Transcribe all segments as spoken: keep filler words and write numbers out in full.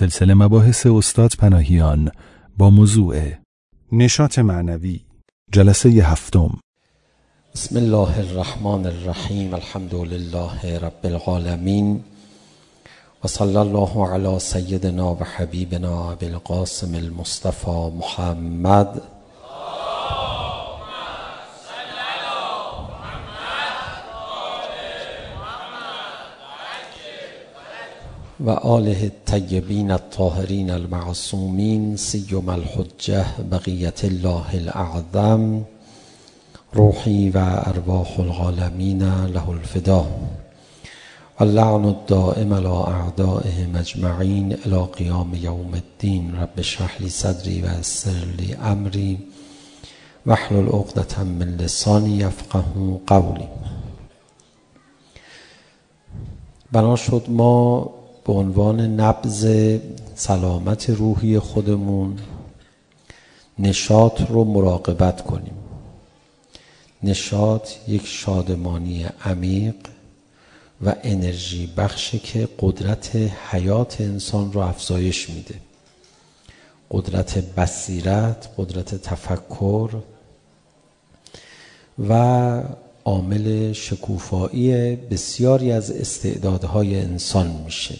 سلسله مباحث استاد پناهیان با موضوع نشاط معنوی، جلسه هفتم. بسم الله الرحمن الرحیم. الحمد لله رب العالمین و صلی الله علی سیدنا و حبیبنا ابی القاسم المصطفى محمد و آله الطیبین الطاهرین المعصومین سیما الحجة بقیة الله الاعظم روحی و ارواح العالمین له الفدا و اللعن الدائم علی اعدائهم اجمعین الی قیام یوم الدین. رب اشرح لی صدری و یسر لی امری واحلل عقدة من لسانی یفقهوا قولی. بنا شد ما به عنوان نبض سلامت روحی خودمون نشاط رو مراقبت کنیم. نشاط یک شادمانی عمیق و انرژی بخشه که قدرت حیات انسان رو افزایش میده. قدرت بصیرت، قدرت تفکر و عامل شکوفایی بسیاری از استعدادهای انسان میشه.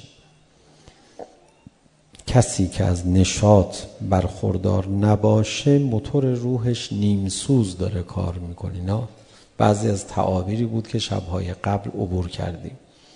کسی که از نشاط برخوردار نباشه موتور روحش نیمسوز داره کار میکنه. نه بعضی از تعابیری بود که شبهای قبل عبور کردیم.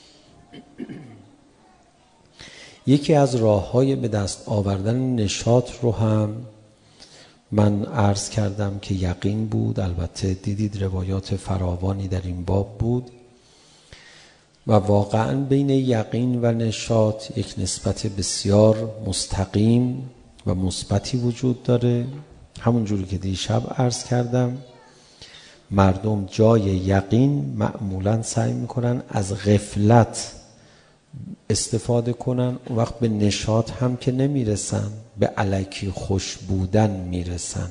یکی از راههای به دست آوردن نشاط رو هم من عرض کردم که یقین بود. البته دیدید روایات فراوانی در این باب بود و واقعا بین یقین و نشاط یک نسبت بسیار مستقیم و مثبتی وجود داره. همون جوری که دیشب عرض کردم مردم جای یقین معمولا سعی میکنن از غفلت استفاده کنن، اون وقت به نشاط هم که نمیرسن، به الکی خوش بودن میرسن.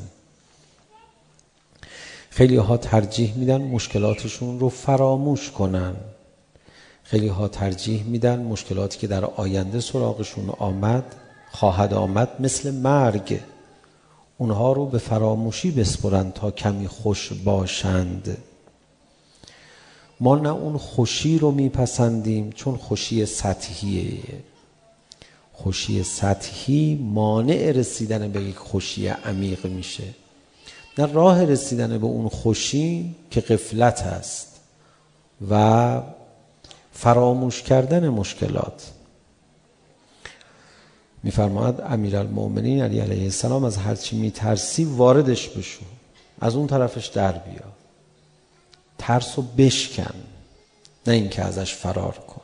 خیلی ها ترجیح میدن مشکلاتشون رو فراموش کنن. خیلی ها ترجیح میدن مشکلاتی که در آینده سراغشون آمد خواهد آمد مثل مرگ، اونها رو به فراموشی بسپرن تا کمی خوش باشند. ما نه اون خوشی رو میپسندیم چون خوشی سطحیه. خوشی سطحی مانع رسیدن به یک خوشی عمیق میشه. نه راه رسیدن به اون خوشی که غفلت است و فراموش کردن مشکلات. میفرماید امیرالمؤمنین علی علیه السلام از هرچی میترسی واردش بشو، از اون طرفش در بیا، ترسو بشکن، نه اینکه ازش فرار کن.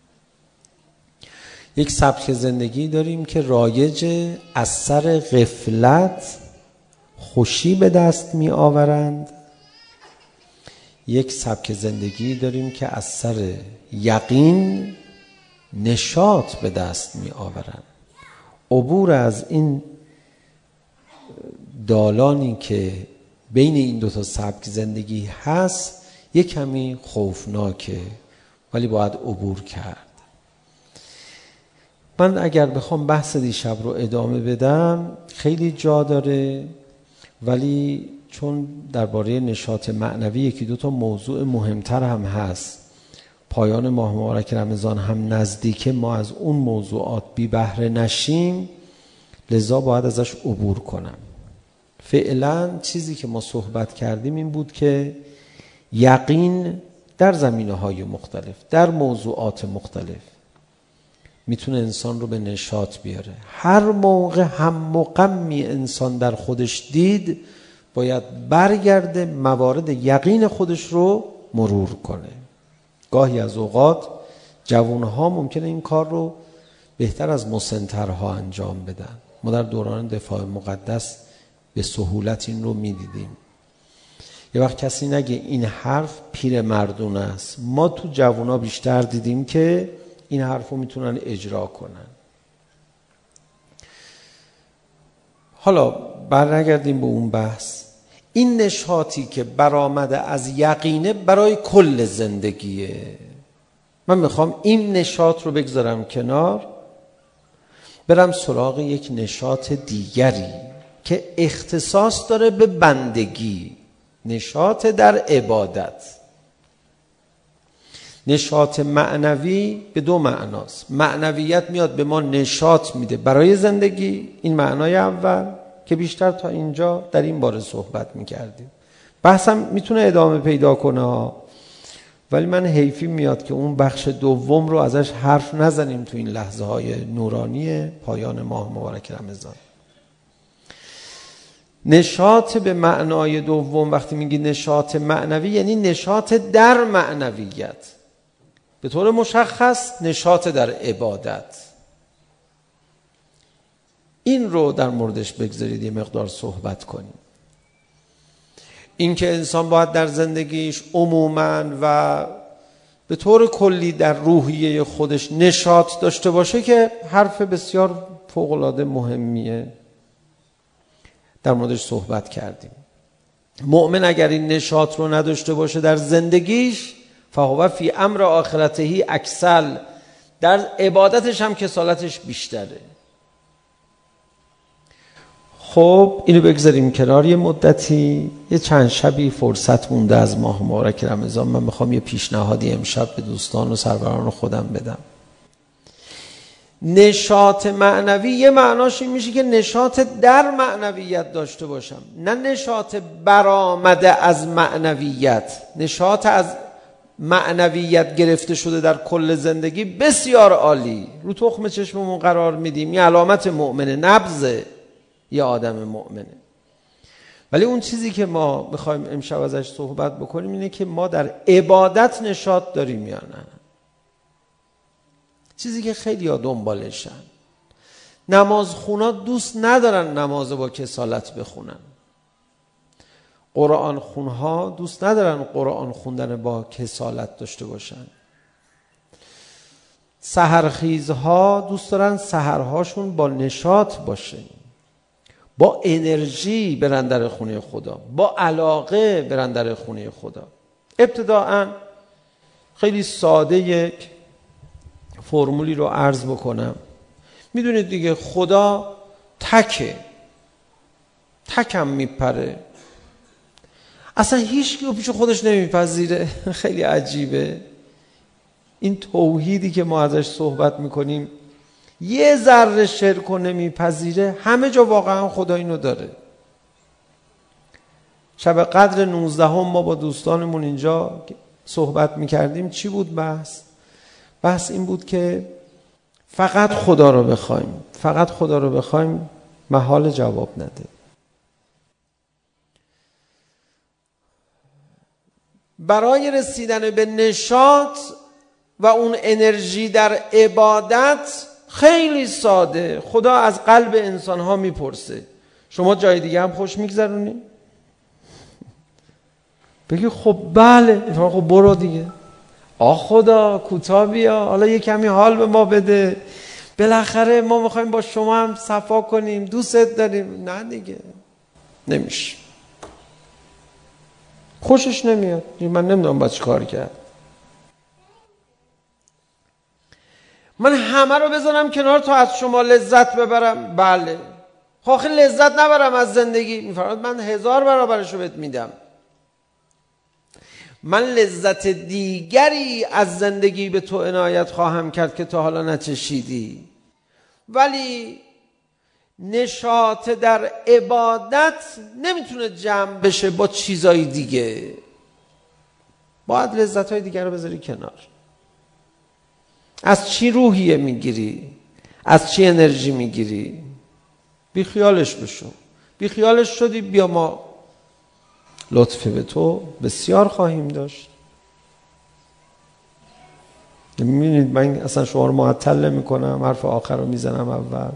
یک سبک زندگی داریم که رایج از سر غفلت خوشی به دست می آورند. یک سبک زندگی داریم که از سر یقین نشاط به دست می آورند. عبور از این دالانی که بین این دو تا سبک زندگی هست یک کمی خوفناکه، ولی باید عبور کرد. من اگر بخوام بحث دیشب رو ادامه بدم خیلی جا داره، ولی چون درباره نشاط معنوی یکی دو تا موضوع مهمتر هم هست، پایان ماه مبارک رمضان هم نزدیکه، ما از اون موضوعات بی بهره نشیم، لذا باید ازش عبور کنم. فعلا چیزی که ما صحبت کردیم این بود که یقین در زمینه‌های مختلف، در موضوعات مختلف میتونه انسان رو به نشاط بیاره. هر موقع هم و غمی انسان در خودش دید باید برگرده موارد یقین خودش رو مرور کنه. گاهی از اوقات جوانها ممکنه این کار رو بهتر از مسن‌ترها انجام بدن. ما در دوران دفاع مقدس به سهولت این رو میدیدیم. یه وقت کسی نگه این حرف پیر مردون است، ما تو جوونا بیشتر دیدیم که این حرف رو میتونن اجرا کنن. حالا برنگردیم به اون بحث. این نشاطی که برآمده از یقینه برای کل زندگیه. من میخوام این نشاط رو بگذارم کنار، برم سراغ یک نشاط دیگری که اختصاص داره به بندگی، نشاط در عبادت. نشاط معنوی به دو معناست. معنویت میاد به ما نشاط میده برای زندگی، این معنای اول که بیشتر تا اینجا در این باره صحبت میکردیم. بحثم میتونه ادامه پیدا کنه، ولی من حیفی میاد که اون بخش دوم رو ازش حرف نزنیم تو این لحظه های نورانی پایان ماه مبارک رمضان. نشاط به معنای دوم، وقتی میگی نشاط معنوی یعنی نشاط در معنویت، به طور مشخص نشاط در عبادت. این رو در موردش بگذارید یه مقدار صحبت کنیم. این که انسان باید در زندگیش عموماً و به طور کلی در روحیه خودش نشاط داشته باشه که حرف بسیار فوق‌العاده مهمیه، در موردش صحبت کردیم. مؤمن اگر این نشاط رو نداشته باشه در زندگیش، فهو فی امر آخرته اکسل، در عبادتش هم کسالتش بیشتره. خب اینو بگذاریم کنار یه مدتی، یه چند شبی فرصت مونده از ماه مبارک رمضان. من میخوام یه پیشنهادی امشب به دوستان و سروران خودم بدم. نشاط معنوی یه معناش این میشه که نشاط در معنویت داشته باشم، نه نشاط برآمده از معنویت. نشاط از معنویت گرفته شده در کل زندگی بسیار عالی، رو تخم چشممون قرار میدیم، یه علامت مؤمنه، نبضه یه آدم مؤمنه. ولی اون چیزی که ما میخوایم امشب ازش صحبت بکنیم اینه که ما در عبادت نشاط داریم یا نه. چیزی که خیلی ها دنبالشن. نماز خونا دوست ندارن نماز با کسالت بخونن. قرآن خونها دوست ندارن قرآن خوندن با کسالت داشته باشن. سحرخیزها دوست دارن سحرهاشون با نشاط باشه، با انرژی برن در خونه خدا، با علاقه برن در خونه خدا. ابتداءً خیلی ساده یک فرمولی رو عرض بکنم. میدونید دیگه خدا تکه، تکم میپره، اصلا هیچ کی رو پیش خودش نمیپذیره. خیلی عجیبه این توحیدی که ما ازش صحبت میکنیم، یه ذره شرک رو نمیپذیره. همه جا واقعا خدا اینو داره. شب قدر نوزدهم ما با دوستانمون اینجا صحبت میکردیم. چی بود بحث؟ بحث این بود که فقط خدا رو بخوایم، فقط خدا رو بخوایم، محال جواب نده. برای رسیدن به نشاط و اون انرژی در عبادت خیلی ساده. خدا از قلب انسان ها میپرسه شما جای دیگه هم خوش میگذرونی؟ بگی خب بله. خب برو دیگه. آ خدا کوتاه بیا، حالا یه کمی حال به ما بده، بالاخره ما میخوایم با شما هم صفا کنیم، دوستت داریم. نه دیگه نمیشه، خوشش نمیاد. من نمیدونم باید چی کار کرد. من همه رو بذارم کنار تا از شما لذت ببرم؟ بله. خب لذت نبرم از زندگی؟ میفرماد من هزار برابرش رو بهت میدم. من لذت دیگری از زندگی به تو عنایت خواهم کرد که تا حالا نچشیدی. ولی نشاط در عبادت نمیتونه جمع بشه با چیزای دیگه. باید لذت‌های دیگر رو بذاری کنار. از چی روحیه میگیری؟ از چی انرژی میگیری؟ بی خیالش بشو. بی خیالش شدی، بیا ما لطفه به تو بسیار خواهیم داشت. میبینید من اصلا شما رو معطل نمی کنم، حرف آخر رو میزنم اول.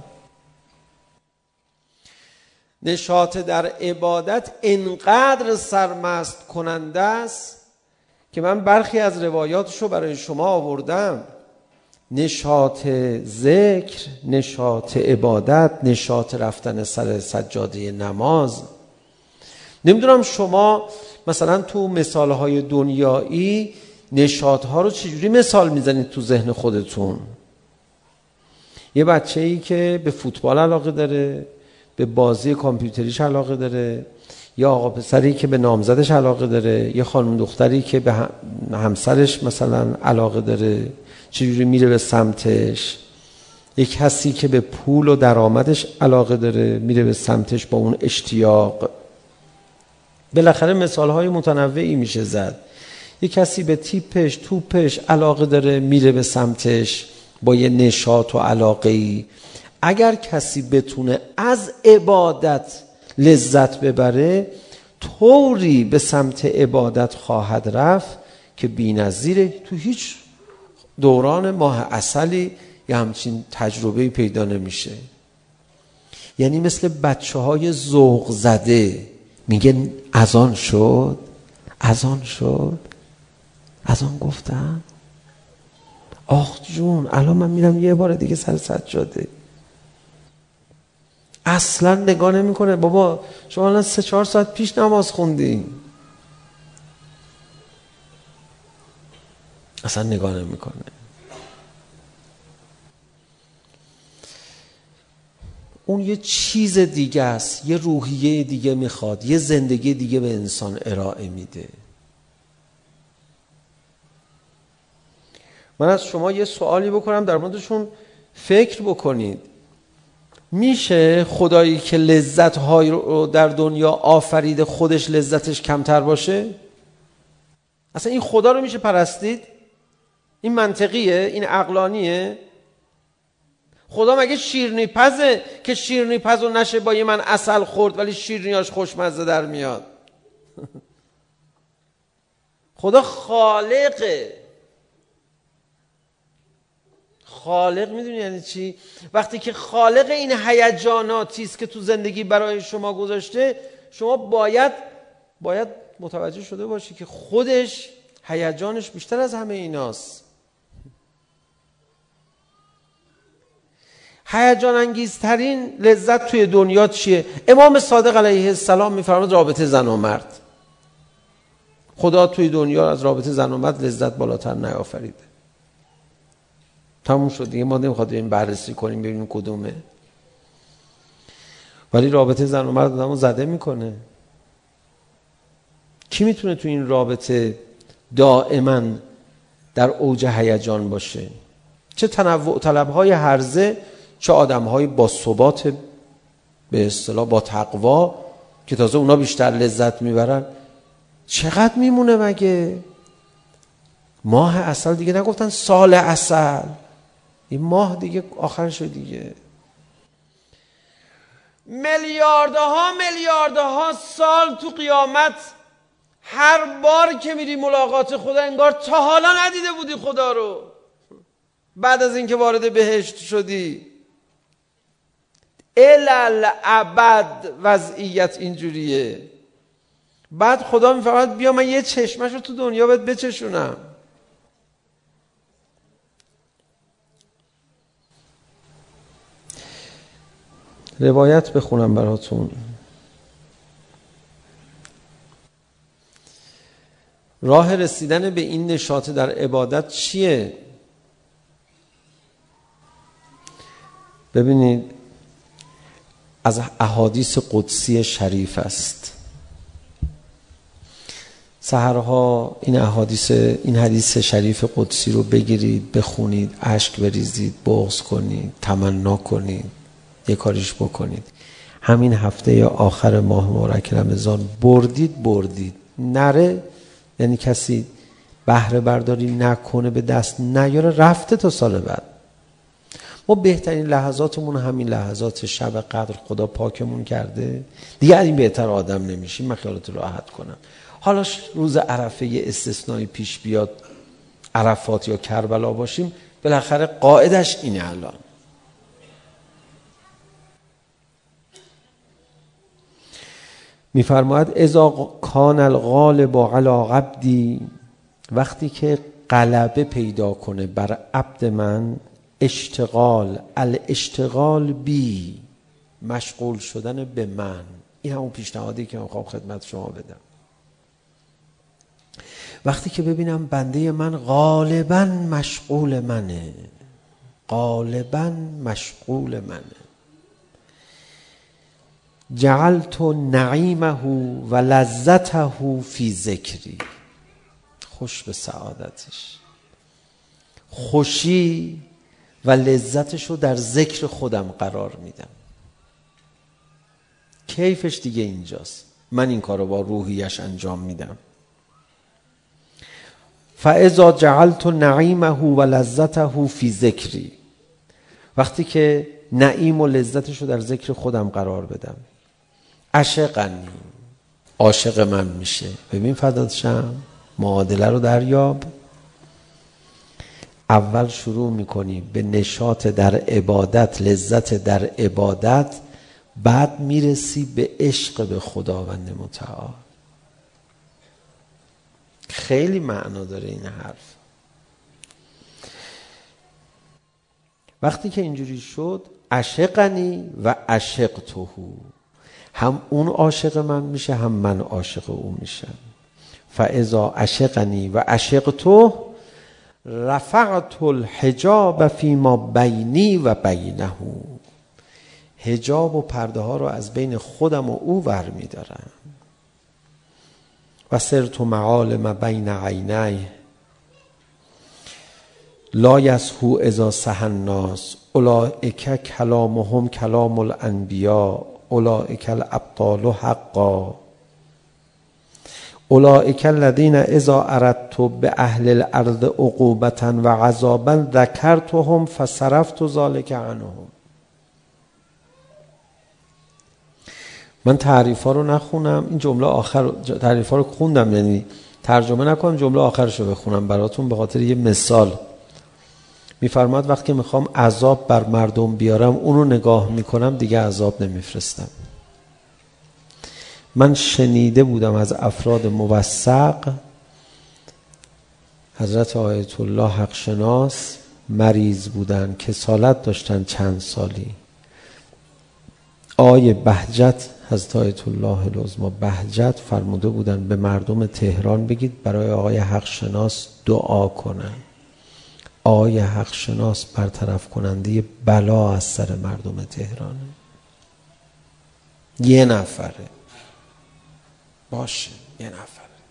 نشاط در عبادت انقدر سرمست کننده است که من برخی از روایاتش رو برای شما آوردم. نشاط ذکر، نشاط عبادت، نشاط رفتن سر سجاده نماز. نمیدونم شما مثلا تو مثالهای دنیایی نشاطها رو چجوری مثال میزنید تو ذهن خودتون؟ یه بچه‌ای که به فوتبال علاقه داره، به بازی کامپیوتریش علاقه داره، یا آقا پسری که به نامزدش علاقه داره، یه خانم دختری که به همسرش مثلا علاقه داره، چجوری میره به سمتش. یک کسی که به پول و درآمدش علاقه داره، میره به سمتش با اون اشتیاق. بالاخره مثالهای متنوعی میشه زد. یک کسی به تیپش، توپش علاقه داره، میره به سمتش با یه نشاط و علاقه‌ای. اگر کسی بتونه از عبادت لذت ببره، طوری به سمت عبادت خواهد رفت که بی‌نظیره. تو هیچ دوران ماه عسلی یه همچین تجربه‌ای پیدا نمیشه. یعنی مثل بچه‌های ذوق زده میگه اذان شد، اذان شد، اذان گفتم، آخ جون الان من میرم یه بار دیگه سر سجاده. اصلا نگاه نمیکنه بابا شما الان سه چهار ساعت پیش نماز خوندی. اصلا نگاه نمیکنه. اون یه چیز دیگه است، یه روحیه دیگه میخواد، یه زندگی دیگه به انسان ارائه میده. من از شما یه سوالی بکنم، در موردشون فکر بکنید. میشه خدایی که لذت‌های رو در دنیا آفریده خودش لذتش کمتر باشه؟ اصلا این خدا رو میشه پرستید؟ این منطقیه؟ این عقلانیه؟ خدا مگه شیرنی پزه که شیرنی پزو نشه با یه من عسل خورد ولی شیرنیاش خوشمزه در میاد؟ خدا خالقه. خالق میدونی یعنی چی؟ وقتی که خالق این هیجاناتی است که تو زندگی برای شما گذاشته، شما باید باید متوجه شده باشی که خودش هیجانش بیشتر از همه ایناست. هیجان انگیزترین لذت توی دنیا چیه؟ امام صادق علیه السلام میفرماد رابطه زن و مرد. خدا توی دنیا از رابطه زن و مرد لذت بالاتر نیافریده. تموم شد دیگه، ما نمیخواد این بررسی کنیم ببینیم کدومه. ولی رابطه زن و مرد آدمو زده میکنه. کی میتونه تو این رابطه دائما در اوج هیجان باشه؟ چه تنوع طلب‌های هرزه، چه آدم‌های با ثبات، به اصطلاح با تقوا، که تازه اونا بیشتر لذت میبرن. چقدر میمونه مگه؟ ماه عسل دیگه نگفتن سال عسل، این ماه دیگه آخرش دیگه. میلیاردها میلیاردها سال تو قیامت هر بار که میری ملاقات خدا انگار تا حالا ندیده بودی خدا رو. بعد از اینکه وارد بهشت شدی الالعبد وضعیت اینجوریه. بعد خدا میفرماید بیا من یه چشمش رو تو دنیا بهت بچشونم. روایت بخونم براتون. راه رسیدن به این نشاط در عبادت چیه؟ ببینید از احادیث قدسی شریف است. سحرها این احادیث این حدیث شریف قدسی رو بگیرید، بخونید، اشک بریزید، بغض کنید، تمنا کنید، یه کاریش بکنید. همین هفته آخر ماه مبارک رمضان بردید بردید نره، یعنی کسی بهره برداری نکنه، به دست نیاره، رفته تا سال بعد. ما بهترین لحظاتمون همین لحظات شب قدر خدا پاکمون کرده دیگه، این بهتر آدم نمیشیم. من خیالت راحت کنم. حالا روز عرفه یه استثنایی پیش بیاد، عرفات یا کربلا باشیم، بالاخره قاعدش اینه. الان میفرماید اذا کان الغالب علی عبدی، وقتی که غلبه پیدا کنه بر عبد من، اشتغال الاشتغال بی، مشغول شدن به من. این همون پیشنهادی که من خواهم خدمت شما بدم. وقتی که ببینم بنده من غالبا مشغول منه، غالبا مشغول منه. جعلت نعیمه و لذته فی ذکری. خوش به سعادتش، خوشی و لذتش رو در ذکر خودم قرار میدم. کیفش دیگه اینجاست، من این کار رو با روحیش انجام میدم. فاذا جعلت نعیمه و لذته فی ذکری، وقتی که نعیم و لذتش رو در ذکر خودم قرار بدم. عشقنی، عاشق من میشه. ببین فدات شم، معادله رو دریاب. اول شروع میکنی به نشاط در عبادت، لذت در عبادت، بعد میرسی به عشق به خداوند متعال. خیلی معنا داره این حرف. وقتی که اینجوری شد، عشقنی و عشقته، هم اون عاشق من میشه هم من عاشق او میشم. فاذا عشقنی و عشقته رفعت الحجاب فیما بینی و بینه، حجاب و پرده ها رو از بین خودم و او ور میدارم. و صرت معالم بین عینیه لا یسهو اذا صحی الناس اولئک کلامهم کلام الانبیاء اولئک الابطال حقا اولئک الذین اذا اردت باهل الارض عقوبة و عذابا ذکرتهم فصرفت ذلک عنهم. من تعریف ها رو نخونم، این جمله آخر تعریف ها رو خوندم، یعنی ترجمه نکنم، جمله آخرش رو بخونم براتون به خاطر یه مثال. میفرماد وقتی میخوام عذاب بر مردم بیارم، اونو نگاه میکنم دیگه عذاب نمیفرستم. من شنیده بودم از افراد موثق، حضرت آیت الله حق شناس مریض بودن، کسالت داشتن چند سالی. آیه بهجت، حضرت آیت الله العظمی بهجت فرموده بودن به مردم تهران بگید برای آقای حق شناس دعا کنن. آقای حق شناس برطرف کننده بلا از سر مردم تهرانه. یه نفره باشه، یه نفره.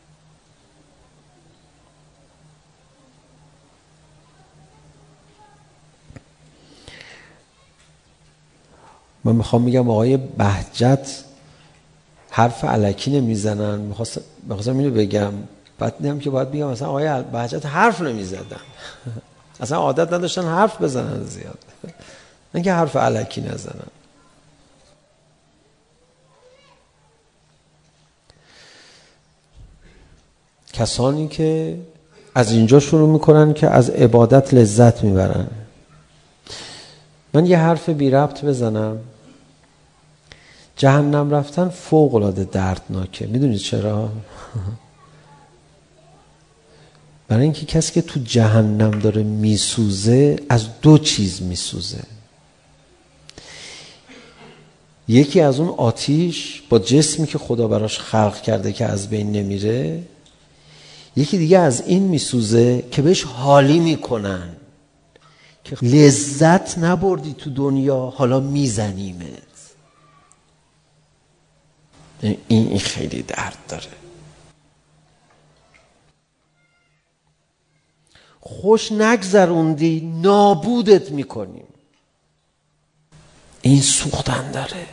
من میخوام میگم آقای بهجت حرف الکی نمیزنن، میخواستم اینو بگم، بعد دیدم که باید بگم مثلا آقای بهجت حرف نمیزدن، اصلا عادت نداشتن حرف بزنن زیاد، نه که حرف الکی نزنن. کسانی که از اینجا شروع میکنن که از عبادت لذت میبرن. من یه حرف بی ربط بزنم، جهنم رفتن فوق العاده دردناکه. میدونید چرا؟ برای اینکه کسی که تو جهنم داره میسوزه از دو چیز میسوزه. یکی از اون آتیش با جسمی که خدا براش خلق کرده که از بین نمیره، یکی دیگه از این میسوزه که بهش حالی میکنن که لذت نبردی تو دنیا، حالا میزنیمت. این این خیلی درد داره. خوش نگذروندی نابودت میکنیم. این سوختن داره.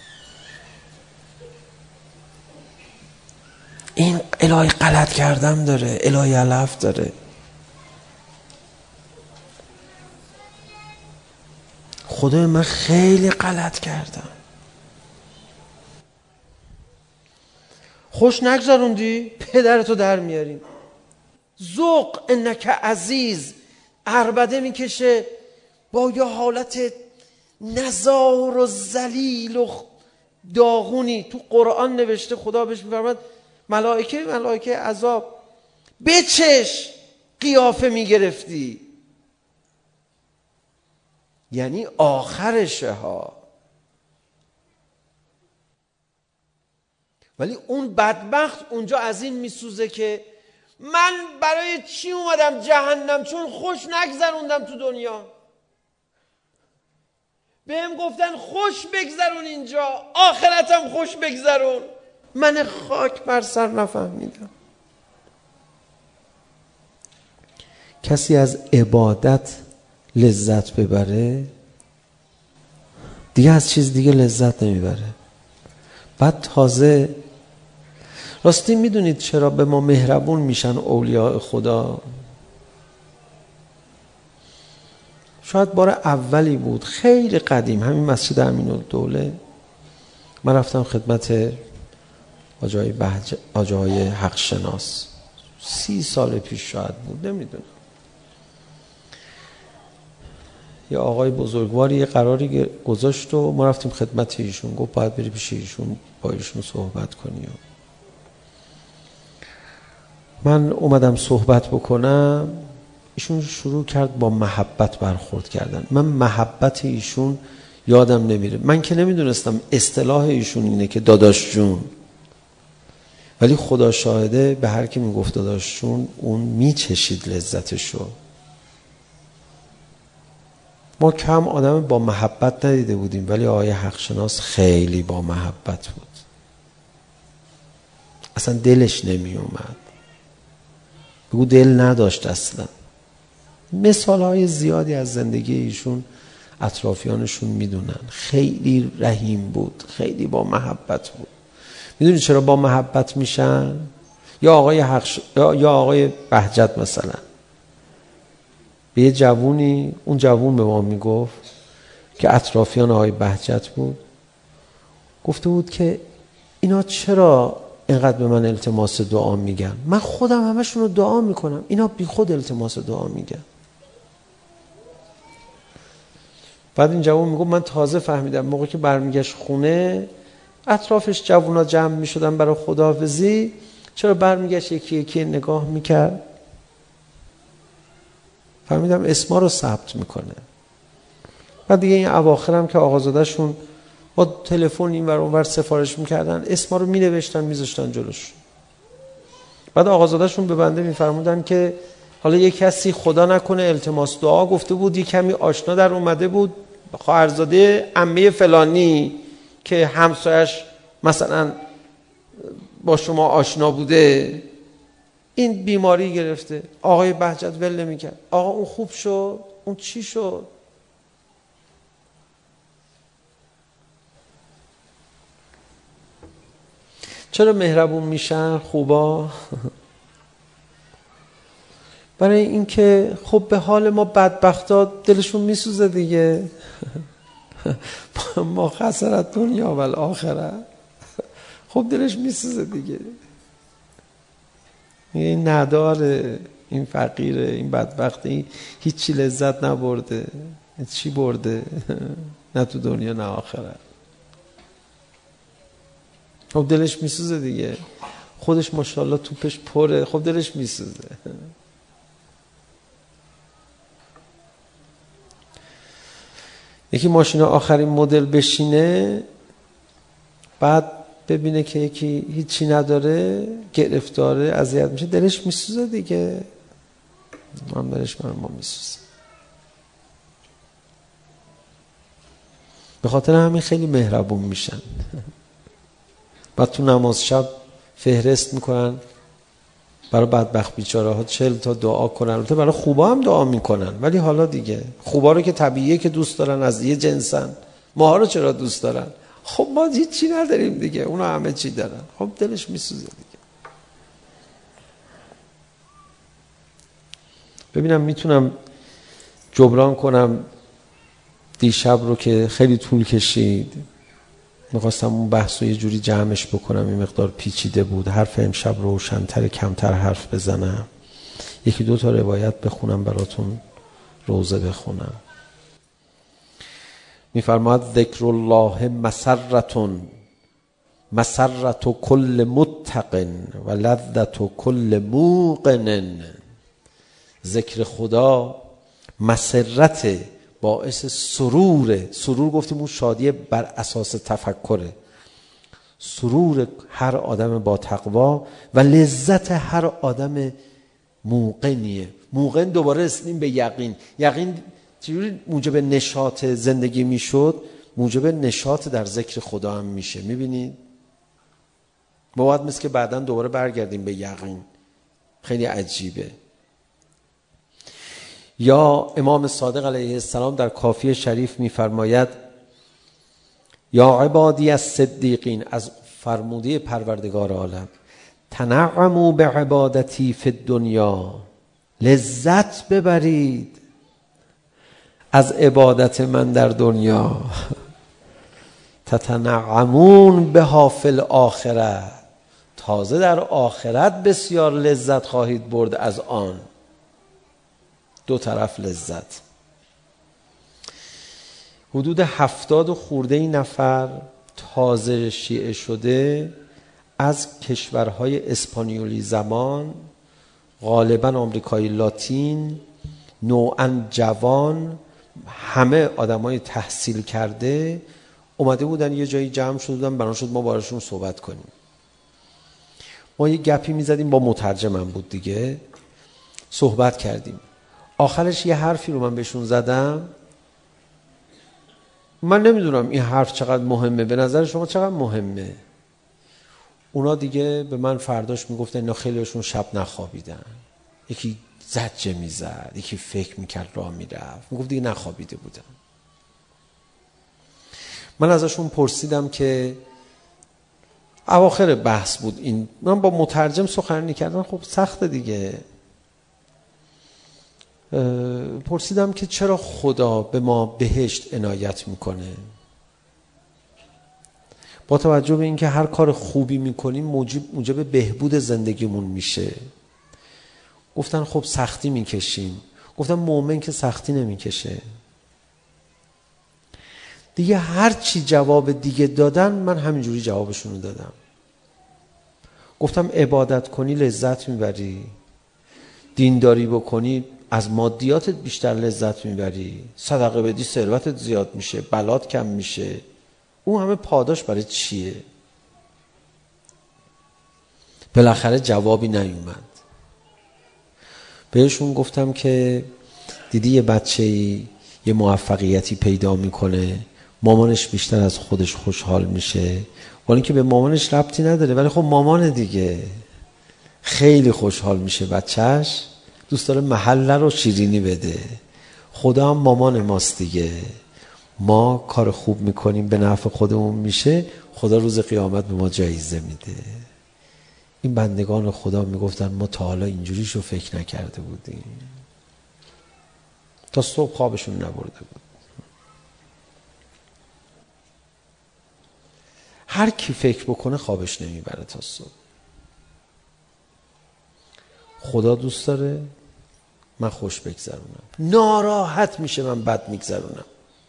این الهی غلط کردم داره، الهی علف داره. خدای من خیلی غلط کردم. خوش نگذروندی پدرتو در میاریم. ذوق انک عزیز عربده میکشه با یه حالت نزار و ذلیل و داغونی. تو قرآن نوشته خدا بهش میفرماد ملائکه ملائکه عذاب بچش قیافه میگرفتی، یعنی آخرشه ها. ولی اون بدبخت اونجا از این میسوزه که من برای چی اومدم جهنم؟ چون خوش نگذروندم تو دنیا. بهم گفتن خوش بگذرون اینجا، آخرتم خوش بگذرون. من خاک بر سر نفهمیدم. کسی از عبادت لذت ببره دیگه از چیز دیگه لذت نمیبره. بعد تازه راستی میدونید چرا به ما مهربون میشن اولیاء خدا؟ شاید بار اولی بود خیلی قدیم، همین مسجد امین‌الدوله، من رفتم خدمت آجای بهج آجای حق شناس، سی سال پیش شاید بود، نمیدونم. یه آقای بزرگواری یه قراری گذاشت و ما رفتیم خدمت ایشون، گفت باید بری پیش ایشون با ایشون صحبت کنی. من اومدم صحبت بکنم، ایشون شروع کرد با محبت برخورد کردن. من محبت ایشون یادم نمیره. من که نمیدونستم اصطلاح ایشون اینه که داداش جون، ولی خدا شاهده به هر کی میگفت داداش جون اون میچشید لذتشو. ما کم آدم با محبت ندیده بودیم، ولی آقای حق شناس خیلی با محبت بود. اصلا دلش نمی اومد، بگو دل نداشت اصلا. مثال های زیادی از زندگی ایشون اطرافیانشون میدونن. خیلی رحیم بود، خیلی با محبت بود. میدونی چرا با محبت میشن؟ یا آقای حق ش... یا آقای بهجت مثلا به یه جوونی، اون جوون به ما میگفت که اطرافیان آقای بهجت بود، گفته بود که اینا چرا اینقدر به من التماس دعا میگن؟ من خودم همشون رو دعا میکنم، اینا بی خود التماس دعا میگن. بعد این جوون میگفت من تازه فهمیدم موقعی که برمیگشت خونه اطرافش جوونا جمع میشدن برای خداحافظی، چرا برمیگشت یکی یکی نگاه میکرد؟ فهمیدم اسما رو ثبت میکنه. بعد دیگه این اواخرم که آقازاده‌شون با تلفن این ور اون ور سفارش میکردن، اسما رو مینوشتن میذاشتن جلوش. بعد آقازاده‌شون به بنده میفرمودن که حالا یک کسی خدا نکنه التماس دعا گفته بود، یک کمی آشنا در اومده بود، خواهرزاده عمه فلانی که همسایش مثلا با شما آشنا بوده، این بیماری گرفته. آقای بهجت ول نمی‌کرد. آقا اون خوب شد، اون چی شد؟ چرا مهربون میشن خوبا؟ برای اینکه خب به حال ما بدبختا دلشون میسوزه دیگه. ما خسارت دنیا و الاخره، خب دلش میسوزه دیگه. این نداره، این فقیره، این بدبخت، این هیچی لذت نبرده. چی برده؟ نه تو دنیا نه آخرت. خب دلش میسوزه دیگه. خودش ماشاءالله توپش پره، خب دلش میسوزه. یکی ماشین آخرین مدل بشینه، بعد ببینه که یکی هیچی نداره، گرفتاره، اذیت میشه، دلش میسوزه دیگه. من دلش من ما میسوزه. به خاطر همین خیلی مهربون میشن. بعد تو نماز شب فهرست میکنن برای بدبخت بیچاره ها چهل تا دعا کنن. البته برای خوبا هم دعا میکنن، ولی حالا دیگه خوبا رو که طبیعیه که دوست دارن، از یه جنسن. ماها رو چرا دوست دارن؟ خب ما هیچی نداریم دیگه، اونا همه چی دارن. خب دلش میسوزه دیگه. ببینم میتونم جبران کنم دیشب رو که خیلی طول کشید. میخواستم اون بحث رو یه جوری جمعش بکنم، این مقدار پیچیده بود. حرف امشب روشن‌تر، کمتر حرف بزنم، یکی دو تا روایت بخونم براتون، روزه بخونم. میفرماید ذکر الله مسرتون مسرت کل متق و لذت کل موقن. ذکر خدا مسرت، باعث سروره. سرور گفتیم اون شادی بر اساس تفکره. سرور هر آدم با تقوا و لذت هر آدم موقنیه. موقن دوباره رسیدیم به یقین. یقین چجوری موجب نشاط زندگی میشد، موجب نشاط در ذکر خدا هم میشه. میبینید ما باید مثل که بعداً دوباره برگردیم به یقین. خیلی عجیبه. یا امام صادق علیه السلام در کافیه شریف میفرماید یا عبادی الصدیقین، از فرموده پروردگار عالم، تنعموا بعبادتی فی الدنیا، لذت ببرید از عبادت من در دنیا، تتنعمون بها فی الاخره، تازه در آخرت بسیار لذت خواهید برد از آن. دو طرف لذت. حدود هفتاد و خورده نفر تازه شیعه شده از کشورهای اسپانیولی زمان، غالباً آمریکای لاتین، نوعاً جوان، همه آدمای تحصیل کرده اومده بودن یه جایی جمع شده بودن، بنا شد ما بارشون صحبت کنیم. ما یه گپی میزدیم، با مترجمم بود دیگه، صحبت کردیم. آخرش یه حرفی رو من بهشون زدم، من نمیدونم این حرف چقدر مهمه، به نظر شما چقدر مهمه؟ اونا دیگه به من فرداش میگفتن اینا خیلیشون شب نخوابیدن، یکی زجه میزد، یکی فکر میکرد راه میرفت، میگفت دیگه نخوابیده بودن. من ازشون پرسیدم که اواخر بحث بود این، من با مترجم سخنرانی کردم، خب سخته دیگه. پرسیدم که چرا خدا به ما بهشت عنایت میکنه؟ با توجه به اینکه هر کار خوبی میکنیم موجب موجب بهبود زندگیمون میشه. گفتن خب سختی میکشیم. گفتم مومن که سختی نمیکشه. دیگه هر چی جواب دیگه دادن من همینجوری جوابشون رو دادم. گفتم عبادت کنی لذت میبری، دینداری بکنی از مادیاتت بیشتر لذت میبری، صدقه بدی ثروتت زیاد میشه، بلات کم میشه. اون همه پاداش برای چیه؟ بالاخره جوابی نیومد. بهشون گفتم که دیدی یه بچه‌ای یه موفقیتی پیدا میکنه، مامانش بیشتر از خودش خوشحال میشه، ولی اینکه به مامانش ربطی نداره، ولی خب مامان دیگه خیلی خوشحال میشه، بچهش دوست داره محله رو شیرینی بده. خدا هم مامان ماست دیگه. ما کار خوب میکنیم به نفع خودمون میشه، خدا روز قیامت به ما جایزه میده. این بندگان خدا میگفتن ما تا حالا اینجوریشو فکر نکرده بودیم. تا صبح خوابشون نبرده بود. هر کی فکر بکنه خوابش نمیبره تا صبح. خدا دوست داره من خوش بگذرونم، ناراحت میشه من بد میگذرونم.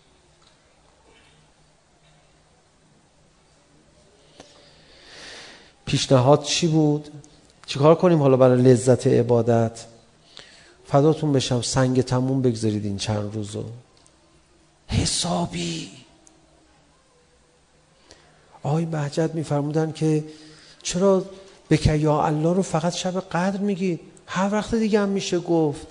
پیشنهاد چی بود؟ چیکار کنیم حالا برای لذت عبادت؟ فداتون بشم سنگ تموم بگذارید این چند روزو حسابی. آقای بهجت میفرمودن که چرا بکه یا الله رو فقط شب قدر میگی؟ هر وقت دیگه هم میشه گفت.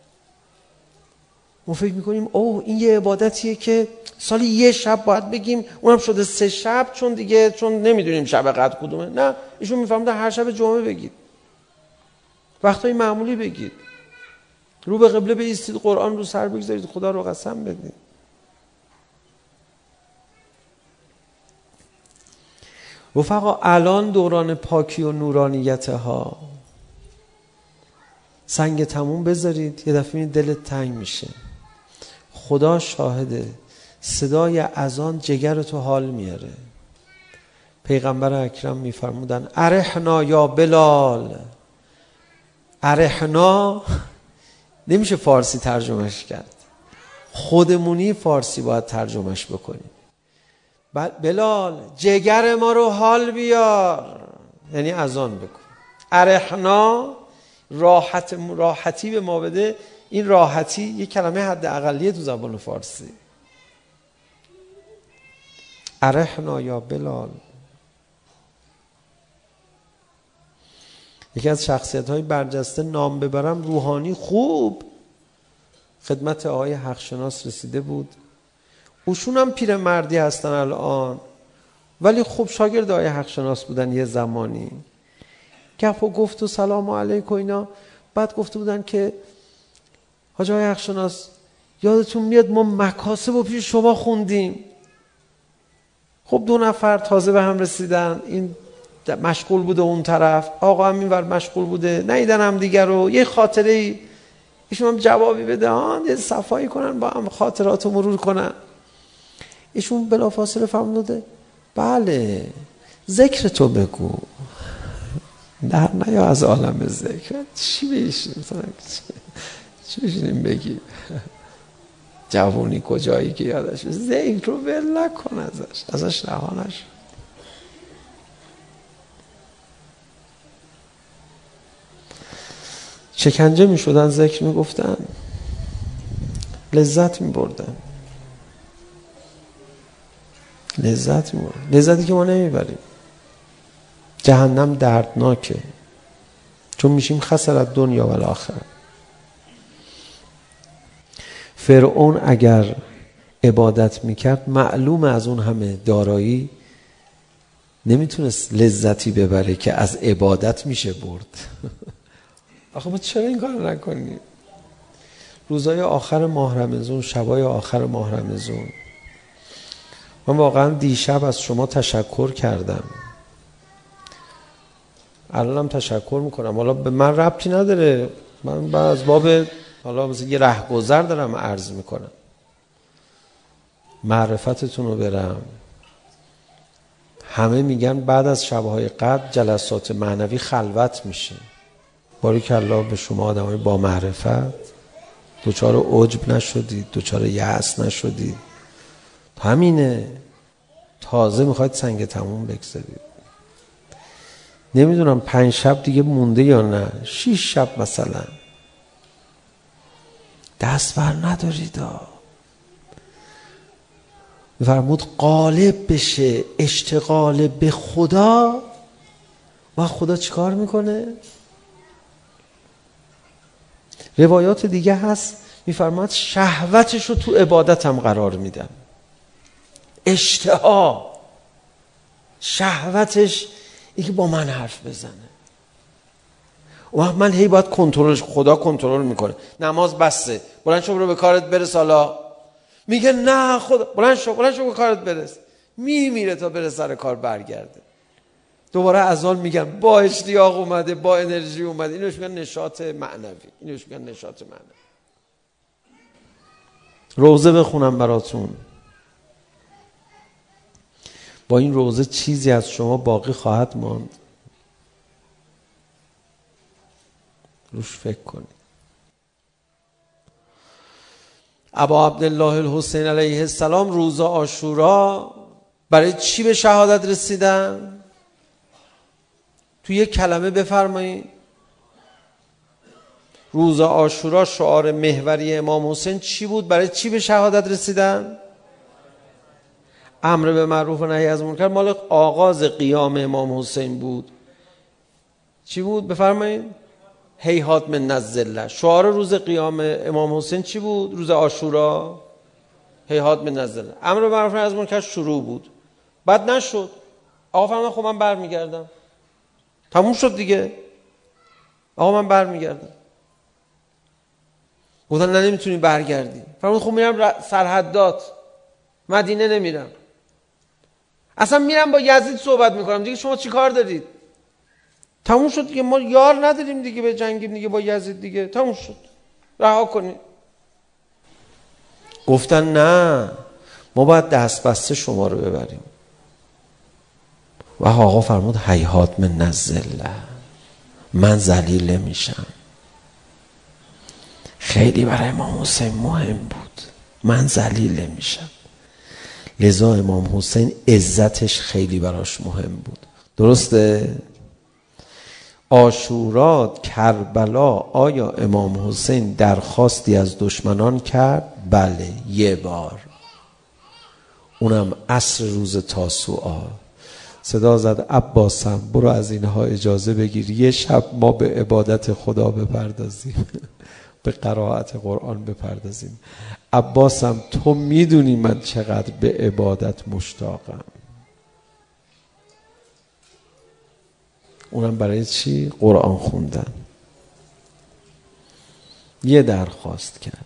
ما فکر میکنیم اوه این یه عبادتیه که سالی یه شب باید بگیم، اونم شده سه شب چون دیگه چون نمیدونیم شب قدر کدومه. نه، ایشون میفرمودن هر شب جمعه بگید، وقتای معمولی بگید، رو به قبله بایستید، قرآن رو سر بگذارید، خدا رو قسم بدید. رفقا الان دوران پاکی و نورانیت ها. سنگ تموم بذارید، یه دفعه دلت تنگ میشه. خدا شاهده، صدای اذان جگر تو حال میاره. پیغمبر اکرم میفرمودن ارحنا یا بلال. ارحنا نمیشه فارسی ترجمهش کرد، خودمونی فارسی باید ترجمهش بکنیم. بلال جگر ما رو حال بیار، یعنی اذان بکن. ارحنا راحت راحتی به ما بده. این راحتی یه کلمه حد اقلیه تو زبان فارسی. ارحنا یا بلال. یکی از شخصیت های برجسته نام ببرم، روحانی خوب خدمت آقای حقشناس رسیده بود. اوشون هم پیر مردی هستن الان، ولی خب شاگرد آقای حقشناس بودن یه زمانی. گپ و گفت و سلام علیکم و اینا. بعد گفته بودن که حاج آقای حقشناس یادتون میاد ما مکاسب رو پیش شما خوندیم. خب دو نفر تازه به هم رسیدن، این مشغول بوده اون طرف، آقا هم اینور مشغول بوده، نیدن هم دیگر رو. یه خاطره ای ایشون هم جوابی بده، آن یه صفایی کنن با هم، خاطرات رو مرور کنن. ایشون بلافاصله فرموده بله ذکر تو بگو، در نیا از عالم ذکر. چی بشیم چی بشیم بگیم؟ جوونی کجایی که یادش ذکر رو ول نکن، ازش ازش رهانش. شکنجه می شدن، ذکر می گفتن، لذت می بردن، لذت می بردن، لذتی که ما نمی بریم. جهنم دردناکه، چون میشیم خسارت دنیا و آخرت. فرعون اگر عبادت میکرد معلومه از اون همه دارایی نمیتونست لذتی ببره که از عبادت میشه برد. آخه ما چرا این کار نکنیم؟ روزای آخر ماه رمضان، شبای آخر ماه رمضان، من واقعا دیشب از شما تشکر کردم، الانم تشکر میکنم. حالا به من ربطی نداره، من از باب حالا مثلا یه رهگذر دارم عرض میکنم، معرفتتون رو برم. همه میگن بعد از شبهای قدر جلسات معنوی خلوت میشه. باریکالله به شما آدمای با معرفت، دوچار عجب نشدید، دوچار یأس نشدید. همینه، تازه میخواید سنگ تموم بگذارید. نمیدونم پنج شب دیگه مونده یا نه، شیش شب مثلا، دست بر ندارید. فرمود غالب بشه اشتغال به خدا. و خدا چیکار میکنه؟ روایات دیگه هست میفرماد شهوتش رو تو عبادتم قرار میدم. اشتها، شهوتش این که با من حرف بزنه. و من هی باید کنترلش، خدا کنترل میکنه. نماز بسته، بلند شو برو به کارت برس. حالا میگه نه خدا، بلند شو بلند شو به کارت برس. میمیره تا بره سر کار برگرده. دوباره اذان میگم با اشتیاق اومده، با انرژی اومده. اینوش میگن نشاط معنوی، اینوش میگن نشاط معنوی. روزه بخونم براتون. با این روزه چیزی از شما باقی خواهد ماند. روش فکر کنید. ابا عبدالله الحسین علیه السلام روز عاشورا برای چی به شهادت رسیدن؟ توی یک کلمه بفرمایید. روز عاشورا شعار محوری امام حسین چی بود؟ برای چی به شهادت رسیدن؟ امر به معروف و نهی از منکر مال آغاز قیام امام حسین بود. چی بود؟ بفرمایید. هیهات من الذله. شعار روز قیام امام حسین چی بود؟ روز عاشورا هیهات من الذله. امر به معروف و نهی از منکر شروع بود، بعد نشد. آقا فرمود خب من برمیگردم. تموم شد دیگه. آقا من برمیگردم. گفتن نه نمیتونی برگردی. فرمود خب میرم سرحدات، مدینه نمیرم. اصلا میرم با یزید صحبت میکنم دیگه. شما چی کار دارید؟ تموم شد دیگه. ما یار نداریم دیگه به جنگیم دیگه با یزید دیگه. تموم شد، رها کنید. گفتن نه ما باید دست بسته شما رو ببریم. و آقا فرمود هیهات من الذله، من ذلیل نمیشم. خیلی برای امام حسین مهم بود، من ذلیل نمیشم. لذا امام حسین عزتش خیلی براش مهم بود. درسته؟ عاشورا، کربلا، آیا امام حسین درخواستی از دشمنان کرد؟ بله، یه بار، اونم عصر روز تاسوعا. صدا زد عباسم برو از اینها اجازه بگیر، یه شب ما به عبادت خدا بپردازیم. به قرائت قرآن بپردازیم. عباسم تو میدونی من چقدر به عبادت مشتاقم. اونم برای چی؟ قرآن خوندن. یه درخواست کرد.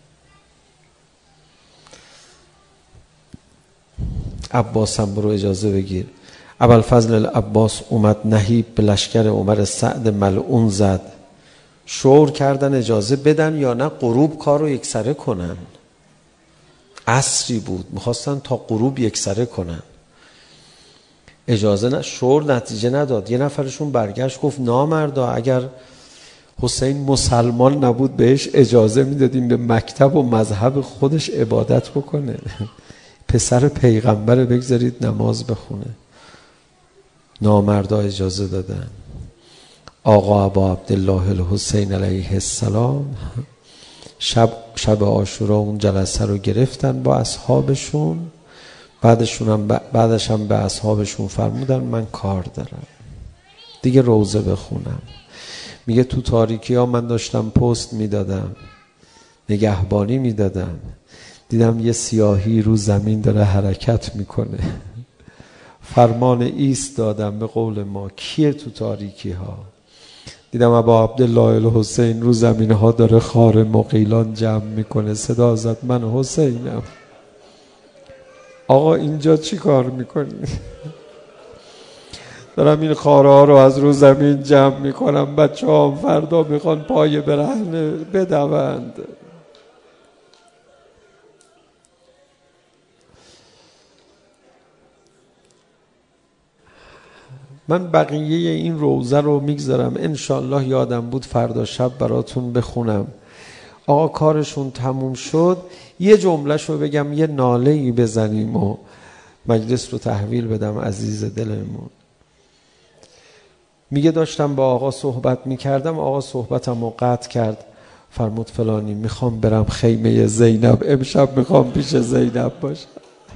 عباسم برو اجازه بگیر. ابوالفضل العباس اومد نهیب به لشکر عمر سعد ملعون زد. شور کردن اجازه بدن یا نه غروب کار رو یکسره کنن. عصری بود میخواستن تا غروب یکسره کنن. اجازه نه، شور نتیجه نداد. یه نفرشون برگشت گفت نامردا اگر حسین مسلمان نبود بهش اجازه میدادیم به مکتب و مذهب خودش عبادت بکنه. پسر پیغمبر بگذارید نماز بخونه. نامردا اجازه دادن. آقا ابا عبدالله الحسین علیه السلام شب شب عاشورا اون جلسه رو گرفتن با اصحابشون. بعدشون هم بعدش هم به اصحابشون فرمودن من کار دارم دیگه روزه بخونم. میگه تو تاریکی ها من داشتم پست میدادم، نگهبانی میدادم، دیدم یه سیاهی رو زمین داره حرکت میکنه. فرمان ایست دادم به قول ما. کیه تو تاریکی ها؟ دیدم ابا عبدالله الحسین رو زمین ها داره خار مغیلان جمع میکنه. صدا زد من حسینم. آقا اینجا چی کار میکنی؟ دارم این خاره ها رو از رو زمین جمع میکنم. بچه ها فردا میخوان پای برهنه بدوند. من بقیه این روزه رو میگذارم انشالله یادم بود فردا شب براتون بخونم. آقا کارشون تموم شد. یه جمله شو بگم، یه ناله‌ای بزنیم و مجلس رو تحویل بدم عزیز دلمون. میگه داشتم با آقا صحبت میکردم، آقا صحبتم رو قطع کرد. فرمود فلانی میخوام برم خیمه زینب، امشب میخوام پیش زینب باشم.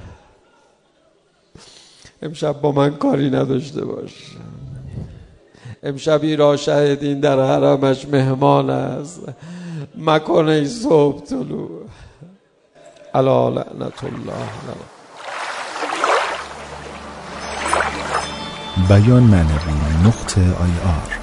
امشب با من کاری نداشته باش. امشبی را شهدین در حرمش مهمان است، مکنه ای صبح طلوع. علی لعنت الله. بیان معنوی نقطه آی آر